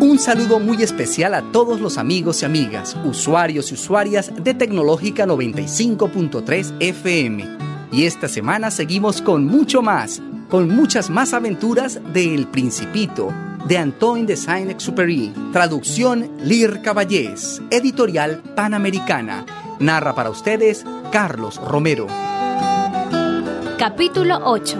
Un saludo muy especial a todos los amigos y amigas, usuarios y usuarias de Tecnológica 95.3 FM. Y esta semana seguimos con mucho más, con muchas más aventuras de El Principito, de Antoine de Saint-Exupéry. Traducción Lir Caballés, editorial Panamericana. Narra para ustedes Carlos Romero. Capítulo 8.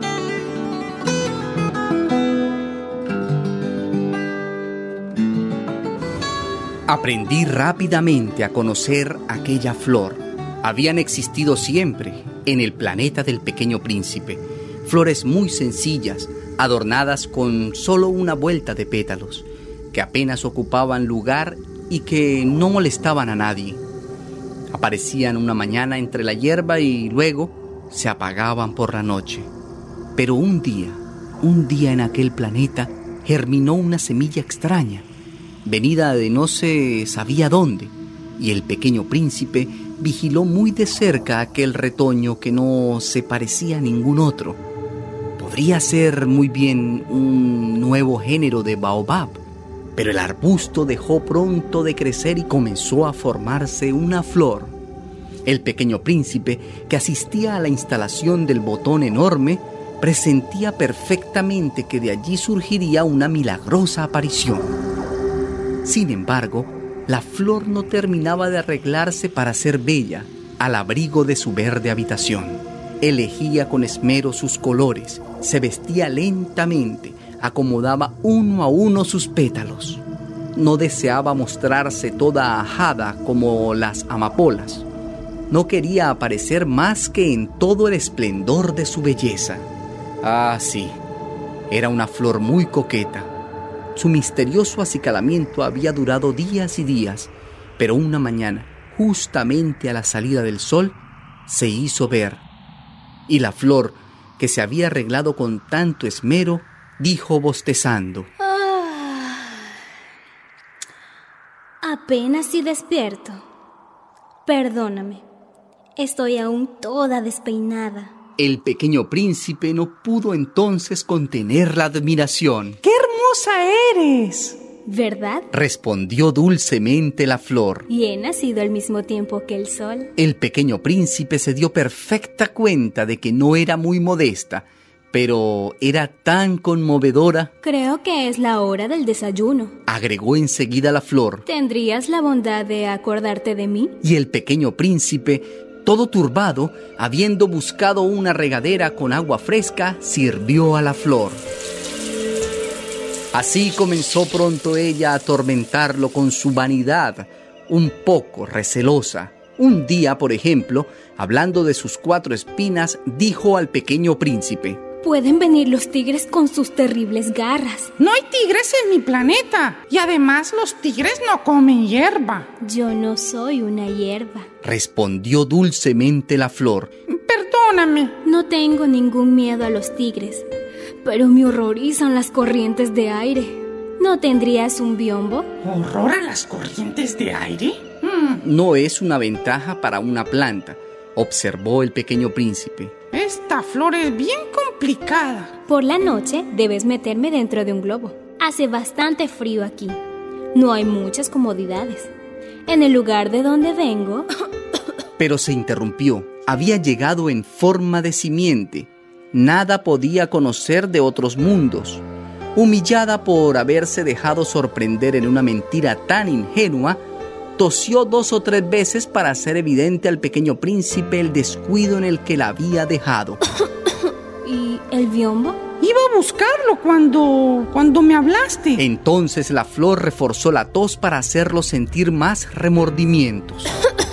Aprendí rápidamente a conocer aquella flor. Habían existido siempre en el planeta del Pequeño Príncipe. Flores muy sencillas, adornadas con solo una vuelta de pétalos, que apenas ocupaban lugar y que no molestaban a nadie. Aparecían una mañana entre la hierba y luego se apagaban por la noche. Pero un día en aquel planeta, germinó una semilla extraña, venida de no se sabía dónde, y el Pequeño Príncipe vigiló muy de cerca aquel retoño que no se parecía a ningún otro. Podría ser muy bien un nuevo género de baobab, pero el arbusto dejó pronto de crecer y comenzó a formarse una flor. El Pequeño Príncipe, que asistía a la instalación del botón enorme, presentía perfectamente que de allí surgiría una milagrosa aparición. Sin embargo, la flor no terminaba de arreglarse para ser bella al abrigo de su verde habitación. Elegía con esmero sus colores, se vestía lentamente, acomodaba uno a uno sus pétalos. No deseaba mostrarse toda ajada como las amapolas. No quería aparecer más que en todo el esplendor de su belleza. Ah, sí, era una flor muy coqueta. Su misterioso acicalamiento había durado días y días, pero una mañana, justamente a la salida del sol, se hizo ver. Y la flor, que se había arreglado con tanto esmero, dijo bostezando: Apenas si despierto. Perdóname, estoy aún toda despeinada. El Pequeño Príncipe no pudo entonces contener la admiración. ¡Qué hermosa eres! ¿Verdad? Respondió dulcemente la flor. Y he nacido al mismo tiempo que el sol. El Pequeño Príncipe se dio perfecta cuenta de que no era muy modesta, pero era tan conmovedora. Creo que es la hora del desayuno, agregó enseguida la flor. ¿Tendrías la bondad de acordarte de mí? Y el Pequeño Príncipe, todo turbado, habiendo buscado una regadera con agua fresca, sirvió a la flor. Así comenzó pronto ella a atormentarlo con su vanidad, un poco recelosa. Un día, por ejemplo, hablando de sus 4 espinas, dijo al Pequeño Príncipe: Pueden venir los tigres con sus terribles garras. No hay tigres en mi planeta, y además los tigres no comen hierba. Yo no soy una hierba, respondió dulcemente la flor. Perdóname. No tengo ningún miedo a los tigres, pero me horrorizan las corrientes de aire. ¿No tendrías un biombo? ¿Horror a las corrientes de aire? No es una ventaja para una planta, observó el Pequeño Príncipe. Esta flor es bien complicada. Por la noche debes meterme dentro de un globo. Hace bastante frío aquí. No hay muchas comodidades. En el lugar de donde vengo... Pero se interrumpió. Había llegado en forma de simiente. Nada podía conocer de otros mundos. Humillada por haberse dejado sorprender en una mentira tan ingenua, tosió 2 o 3 veces para hacer evidente al Pequeño Príncipe el descuido en el que la había dejado. ¿Y el biombo? Iba a buscarlo cuando me hablaste. Entonces la flor reforzó la tos para hacerlo sentir más remordimientos.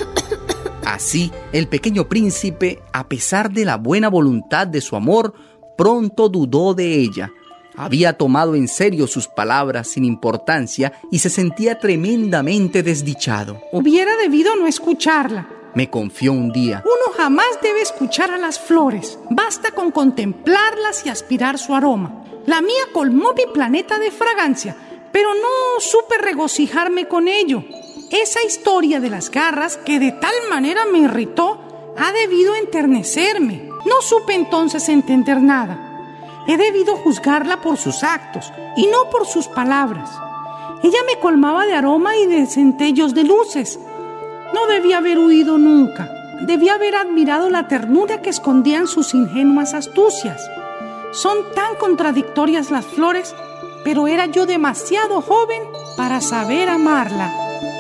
Así, el Pequeño Príncipe, a pesar de la buena voluntad de su amor, pronto dudó de ella. Había tomado en serio sus palabras sin importancia y se sentía tremendamente desdichado. Hubiera debido no escucharla, me confió un día. Uno jamás debe escuchar a las flores. Basta con contemplarlas y aspirar su aroma. La mía colmó mi planeta de fragancia, pero no supe regocijarme con ello. Esa historia de las garras, que de tal manera me irritó, ha debido enternecerme. No supe entonces entender nada. He debido juzgarla por sus actos y no por sus palabras. Ella me colmaba de aroma y de centellos de luces. No debía haber huido nunca. Debía haber admirado la ternura que escondían sus ingenuas astucias. Son tan contradictorias las flores, pero era yo demasiado joven para saber amarla.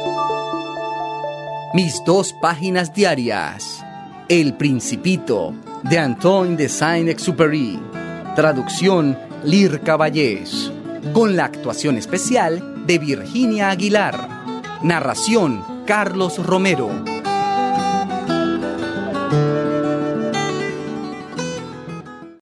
Mis 2 páginas diarias. El Principito, de Antoine de Saint-Exupéry. Traducción, Lirca Vallés. Con la actuación especial de Virginia Aguilar. Narración, Carlos Romero.